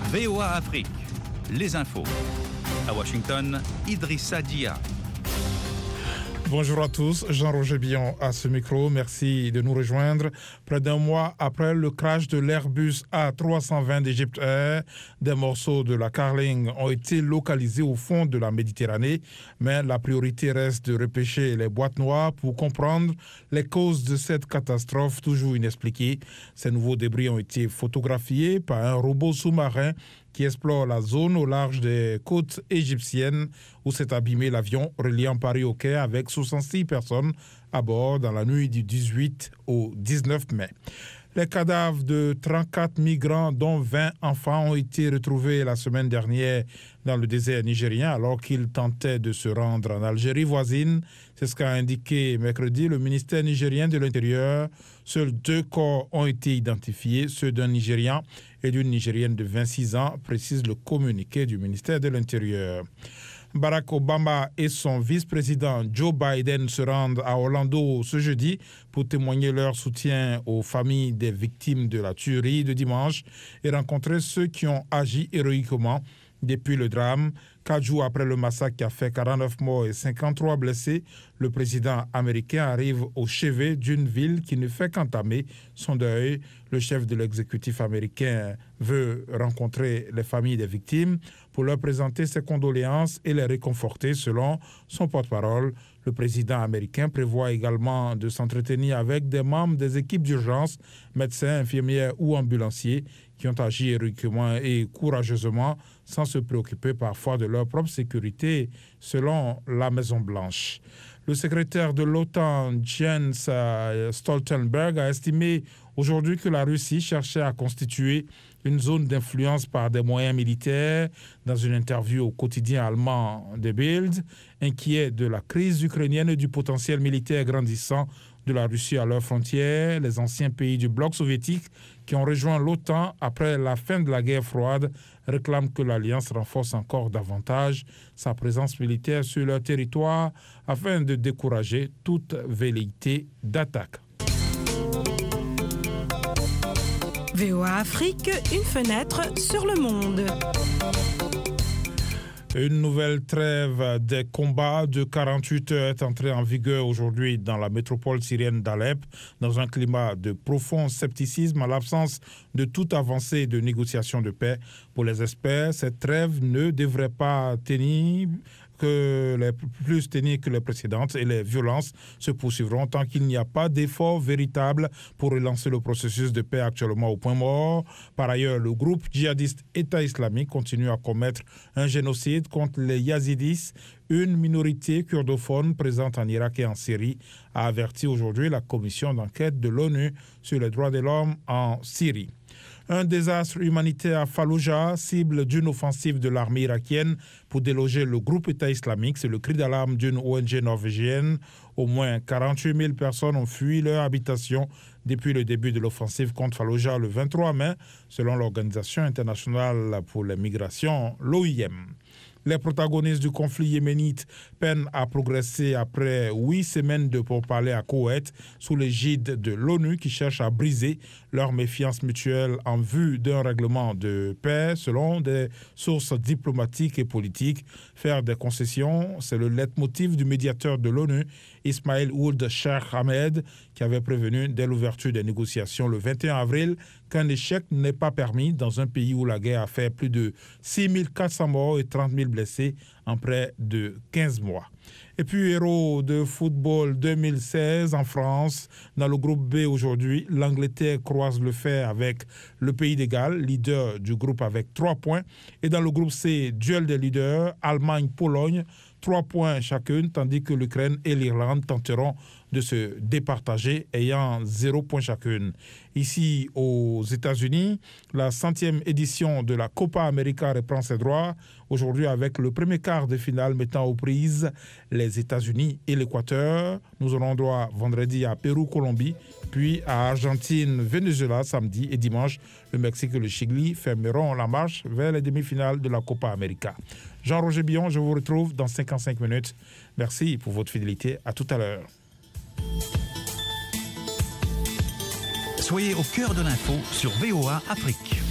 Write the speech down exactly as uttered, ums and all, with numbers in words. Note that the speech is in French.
V O A Afrique, les infos. À Washington, Idrissa Dia. Bonjour à tous, Jean-Roger Billon à ce micro, merci de nous rejoindre. Près d'un mois après le crash de l'Airbus A trois cent vingt d'Egypte Air, des morceaux de la Carling ont été localisés au fond de la Méditerranée, mais la priorité reste de repêcher les boîtes noires pour comprendre les causes de cette catastrophe toujours inexpliquée. Ces nouveaux débris ont été photographiés par un robot sous-marin qui explore la zone au large des côtes égyptiennes où s'est abîmé l'avion reliant Paris au Caire avec soixante-six personnes à bord dans la nuit du dix-huit au dix-neuf mai. Les cadavres de trente-quatre migrants, dont vingt enfants, ont été retrouvés la semaine dernière dans le désert nigérien alors qu'ils tentaient de se rendre en Algérie voisine. C'est ce qu'a indiqué mercredi le ministère nigérien de l'Intérieur. Seuls deux corps ont été identifiés, ceux d'un Nigérian et d'une Nigérienne de vingt-six ans, précise le communiqué du ministère de l'Intérieur. Barack Obama et son vice-président Joe Biden se rendent à Orlando ce jeudi pour témoigner leur soutien aux familles des victimes de la tuerie de dimanche et rencontrer ceux qui ont agi héroïquement depuis le drame. Quatre jours après le massacre qui a fait quarante-neuf morts et cinquante-trois blessés, le président américain arrive au chevet d'une ville qui ne fait qu'entamer son deuil. Le chef de l'exécutif américain veut rencontrer les familles des victimes pour leur présenter ses condoléances et les réconforter, selon son porte-parole. Le président américain prévoit également de s'entretenir avec des membres des équipes d'urgence, médecins, infirmières ou ambulanciers qui ont agi héroïquement et courageusement sans se préoccuper parfois de leur propre sécurité, selon la Maison-Blanche. Le secrétaire de l'OTAN, Jens Stoltenberg, a estimé aujourd'hui que la Russie cherchait à constituer une zone d'influence par des moyens militaires. Dans une interview au quotidien allemand Der Bild, inquiet de la crise ukrainienne et du potentiel militaire grandissant de la Russie à leurs frontières, les anciens pays du bloc soviétique qui ont rejoint l'OTAN après la fin de la guerre froide réclament que l'Alliance renforce encore davantage sa présence militaire sur leur territoire afin de décourager toute velléité d'attaque. V O A Afrique, une fenêtre sur le monde. Une nouvelle trêve des combats de quarante-huit heures est entrée en vigueur aujourd'hui dans la métropole syrienne d'Alep, dans un climat de profond scepticisme à l'absence de toute avancée de négociation de paix. Pour les experts, cette trêve ne devrait pas tenir que les plus tenir que les précédentes et les violences se poursuivront tant qu'il n'y a pas d'effort véritable pour relancer le processus de paix actuellement au point mort. Par ailleurs, le groupe djihadiste État islamique continue à commettre un génocide contre les Yazidis, une minorité kurdophone présente en Irak et en Syrie, a averti aujourd'hui la commission d'enquête de l'ONU sur les droits de l'homme en Syrie. Un désastre humanitaire à Fallujah, cible d'une offensive de l'armée irakienne pour déloger le groupe État islamique. C'est le cri d'alarme d'une O N G norvégienne. Au moins quarante-huit mille personnes ont fui leur habitation depuis le début de l'offensive contre Fallujah le vingt-trois mai, selon l'Organisation internationale pour les migrations, l'O I M. Les protagonistes du conflit yéménite peinent à progresser après huit semaines de pourparlers à Koweït sous l'égide de l'ONU qui cherche à briser leur méfiance mutuelle en vue d'un règlement de paix selon des sources diplomatiques et politiques. Faire des concessions, c'est le leitmotiv du médiateur de l'ONU, Ismail Ould Cheikh Ahmed, qui avait prévenu dès l'ouverture des négociations le vingt et un avril qu'un échec n'est pas permis dans un pays où la guerre a fait plus de six mille quatre cents morts et trente mille blessés en près de quinze mois. Et puis, héros de football deux mille seize en France, dans le groupe B aujourd'hui, l'Angleterre croise le fer avec le Pays de Galles, leader du groupe avec trois points. Et dans le groupe C, duel des leaders, Allemagne-Pologne, trois points chacune, tandis que l'Ukraine et l'Irlande tenteront de se départager, ayant zéro point chacune. Ici, aux États-Unis, la centième édition de la Copa América reprend ses droits, aujourd'hui avec le premier quart de finale mettant aux prises les États-Unis et l'Équateur. Nous aurons droit vendredi à Pérou-Colombie, puis à Argentine-Venezuela samedi et dimanche. Le Mexique et le Chili fermeront la marche vers les demi-finales de la Copa América. Jean-Roger Billon, je vous retrouve dans cinquante-cinq minutes. Merci pour votre fidélité. À tout à l'heure. Soyez au cœur de l'info sur V O A Afrique.